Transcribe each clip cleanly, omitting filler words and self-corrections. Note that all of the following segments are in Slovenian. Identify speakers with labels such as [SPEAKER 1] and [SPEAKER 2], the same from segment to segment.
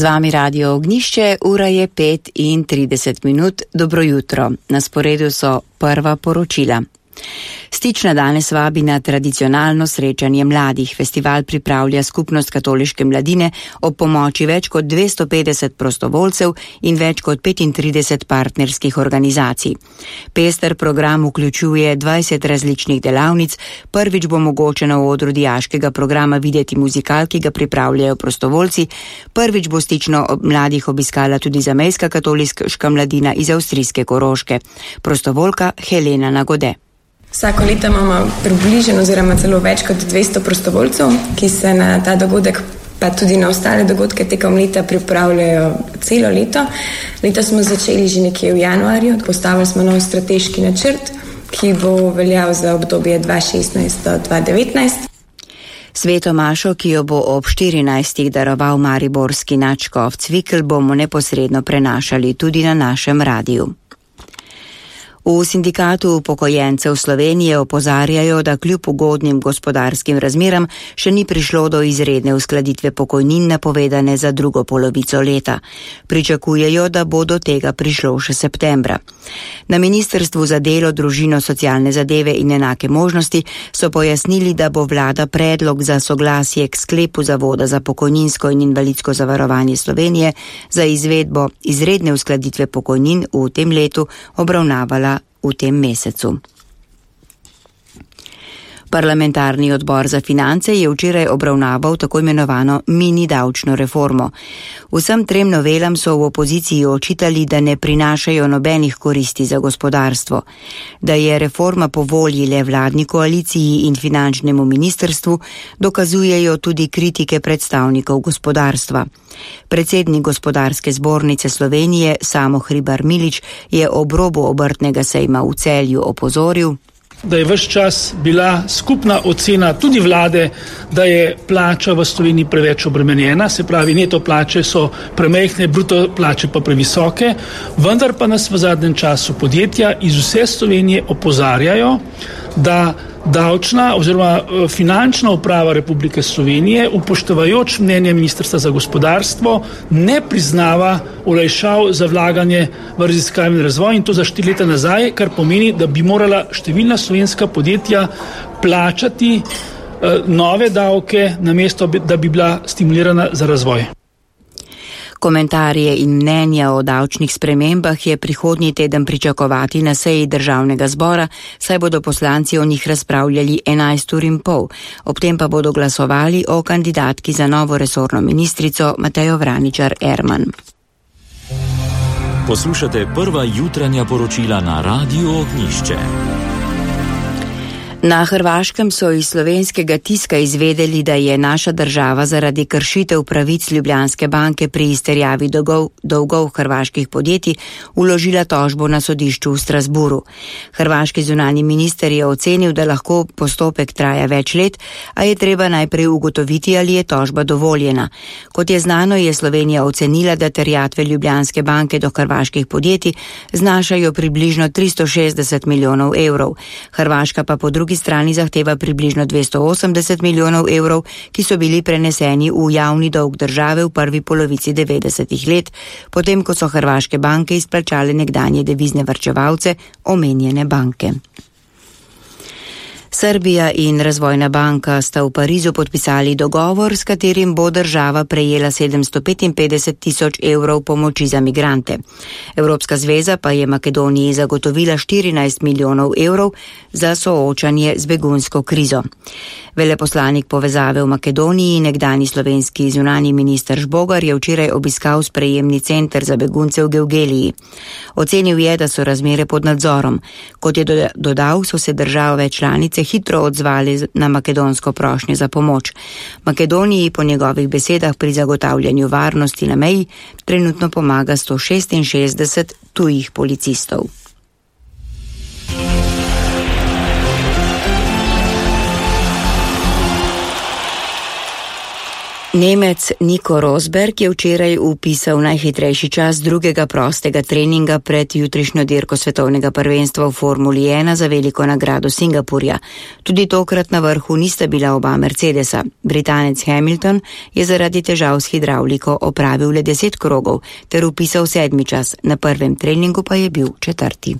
[SPEAKER 1] Z vami Radio Ognjišče, ura je 5:30. Dobro jutro. Na sporedu so prva poročila. Stična danes vabi na tradicionalno srečanje mladih. Festival pripravlja Skupnost katoliške mladine ob pomoči več kot 250 prostovoljcev in več kot 35 partnerskih organizacij. Pester program vključuje 20 različnih delavnic. Prvič bo mogoče na odru dijaškega programa videti muzikal, ki ga pripravljajo prostovoljci. Prvič bo stično mladih obiskala tudi zamejska katoliška mladina iz avstrijske Koroške. Prostovoljka Helena Nagode.
[SPEAKER 2] Vsako leto imamo približno oziroma celo več kot 200 prostovoljcev, ki se na ta dogodek pa tudi na ostale dogodke tekom leta pripravljajo celo leto. Leto smo začeli že nekje v januarju, postavili smo nov strateški načrt, ki bo veljal za obdobje 2016 do 2019.
[SPEAKER 1] Sveto mašo, ki jo bo ob 14. daroval mariborski nadškof Cvikl, bomo neposredno prenašali tudi na našem radiju. V Sindikatu upokojencev Slovenije opozarjajo, da kljub ugodnim gospodarskim razmeram še ni prišlo do izredne uskladitve pokojnin napovedane za drugo polovico leta. Pričakujejo, da bo do tega prišlo še septembra. Na Ministrstvu za delo, družino, socialne zadeve in enake možnosti so pojasnili, da bo vlada predlog za soglasje k sklepu Zavoda za pokojninsko in invalidsko zavarovanje Slovenije za izvedbo izredne uskladitve pokojnin v tem letu obravnavala v tem mesecu. Parlamentarni odbor za finance je včeraj obravnaval tako imenovano mini davčno reformo. Vsem trem novelam so v opoziciji očitali, da ne prinašajo nobenih koristi za gospodarstvo. Da je reforma po volji le vladni koaliciji in finančnemu ministrstvu, dokazujejo tudi kritike predstavnikov gospodarstva. Predsednik Gospodarske zbornice Slovenije Samo Hribar Milič je ob robu obrtnega sejma v Celju opozoril,
[SPEAKER 3] da je ves čas bila skupna ocena tudi vlade, da je plača v Sloveniji preveč obremenjena, se pravi neto plače so premajhne, bruto plače pa previsoke, vendar pa nas v zadnjem času podjetja iz vse Slovenije opozarjajo, da davčna oziroma finančna uprava Republike Slovenije, upoštevajoč mnenje Ministrstva za gospodarstvo, ne priznava olajšav za vlaganje v raziskave in razvoj in to za 4 leta nazaj, kar pomeni, da bi morala številna slovenska podjetja plačati nove davke, namesto da bi bila stimulirana za razvoj.
[SPEAKER 1] Komentarje in mnenja o davčnih spremembah je prihodnji teden pričakovati na seji Državnega zbora, saj bodo poslanci o njih razpravljali 11:30. Ob tem pa bodo glasovali o kandidatki za novo resorno ministrico Matejo Vraničar Erman.
[SPEAKER 4] Poslušate prva jutranja poročila na Radiu Ognjišče.
[SPEAKER 1] Na Hrvaškem so iz slovenskega tiska izvedeli, da je naša država zaradi kršitev pravic Ljubljanske banke pri izterjavi dolgov hrvaških podjetij vložila tožbo na sodišču v Strasburu. Hrvaški zunanji minister je ocenil, da lahko postopek traja več let, a je treba najprej ugotoviti, ali je tožba dovoljena. Kot je znano, je Slovenija ocenila, da terjatve Ljubljanske banke do hrvaških podjetij znašajo približno 360 milijonov evrov. Hrvaška pa po drugi strani zahteva približno 280 milijonov evrov, ki so bili preneseni v javni dolg države v prvi polovici 90. let, potem ko so hrvaške banke izplačale nekdanje devizne varčevalce omenjene banke. Srbija in Razvojna banka sta v Parizu podpisali dogovor, s katerim bo država prejela 755 tisoč evrov pomoči za migrante. Evropska zveza pa je Makedoniji zagotovila 14 milijonov evrov za soočanje z begunsko krizo. Veleposlanik povezave v Makedoniji, nekdani slovenski zunanji minister Žbogar, je včeraj obiskal sprejemni center za begunce v Gevgeliji. Ocenil je, da so razmere pod nadzorom. Kot je dodal, so se države članice hitro odzvali na makedonsko prošnjo za pomoč. Makedoniji po njegovih besedah pri zagotavljanju varnosti na meji trenutno pomaga 166 tujih policistov. Nemec Nico Rosberg je včeraj vpisal najhitrejši čas drugega prostega treninga pred jutrišnjo dirko svetovnega prvenstva v Formuli 1 za veliko nagrado Singapurja. Tudi tokrat na vrhu nista bila oba Mercedesa. Britanec Hamilton je zaradi težav s hidravliko opravil le 10 krogov ter vpisal 7. čas, na prvem treningu pa je bil 4.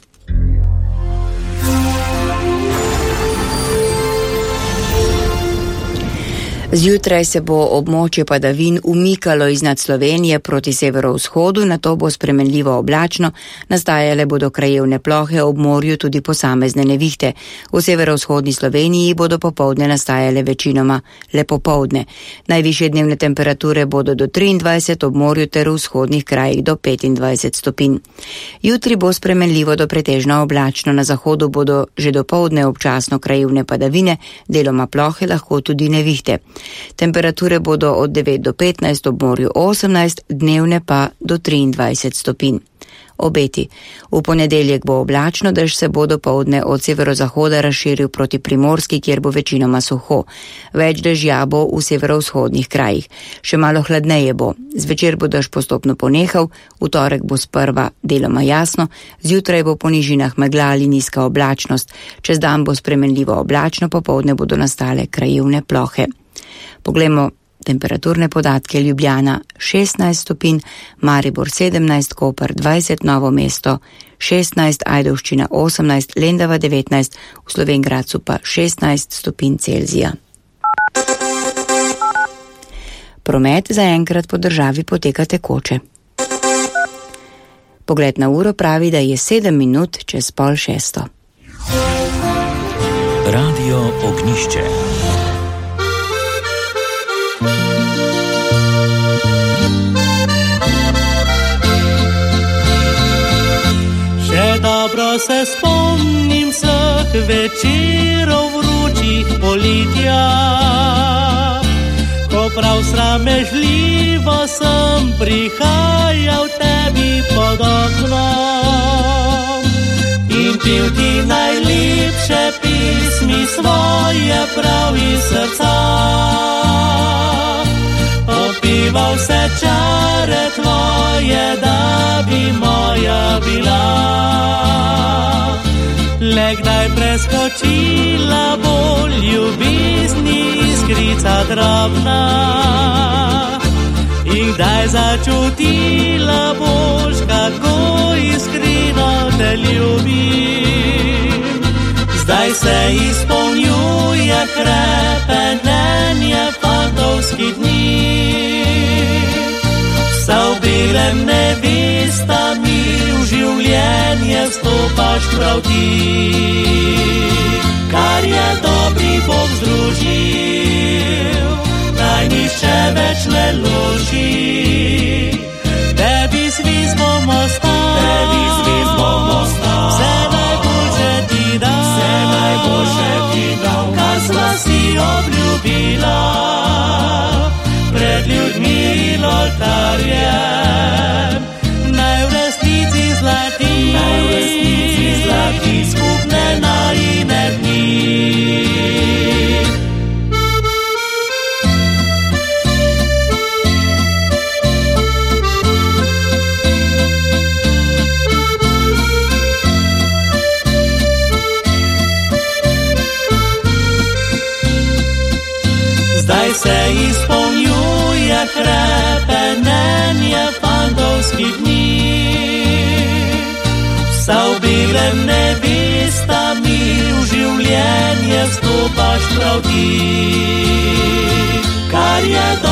[SPEAKER 1] Zjutraj se bo območje padavin umikalo iznad Slovenije proti severovzhodu, nato bo spremenljivo oblačno, nastajale bodo krajevne plohe, ob morju tudi posamezne nevihte. V severovzhodni Sloveniji bodo popoldne nastajale večinoma le popoldne. Najvišje dnevne temperature bodo do 23, ob morju ter v vzhodnih krajih do 25 stopinj. Jutri bo spremenljivo do pretežno oblačno, na zahodu bodo že dopoldne občasno krajevne padavine, deloma plohe, lahko tudi nevihte. Temperature bodo od 9 do 15, ob morju 18, dnevne pa do 23 stopinj. Obeti. V ponedeljek bo oblačno, dež se bo dopoldne od severozahoda razširil proti Primorski, kjer bo večinoma suho. Več dežja bo v severovzhodnih krajih. Še malo hladneje bo. Zvečer bo dež postopno ponehal, v torek bo sprva deloma jasno, zjutraj bo po nižinah megla ali nizka oblačnost. Čez dan bo spremenljivo oblačno, popoldne bodo nastale krajevne plohe. Poglejmo temperaturne podatke. Ljubljana 16 stopinj, Maribor 17, Koper 20, Novo mesto 16, Ajdovščina 18, Lendava 19, v Slovenj Gradcu pa 16 stopinj Celzija. Promet zaenkrat po državi poteka tekoče. Pogled na uro pravi, da je 7 minut čez 5:30.
[SPEAKER 4] Radio Ognjišče.
[SPEAKER 5] Dobro se spomnim vseh večerov vročih poletja, ko prav sramežljivo sem prihajal tebi pod oknom in pil ti najlepše pismi svoje prav iz srca. Opival se čare tvoje, da bi moja bila. Le kdaj preskočila bo ljubezni iskrica drobna in kdaj začutila boš, kako iskreno te ljubim. Zdaj se izpolnjuje hrepenenje fantovskih dni, vsa v belem nevesta mi v življenje vstopaš prav ti. Kar je dobri Bog združil, naj nihče več ne loži. Tebi zviz bom ostal, vse najboljše ti dal, kar sva si obljubila pred ljudmi in oltarjem. Naj v resnici zlati skupne najine dni. Zdaj se izpolnjuje hrepenenje fantovskih dni, vsa v belem nevesta mi v življenje vstopaš prav ti. Kar je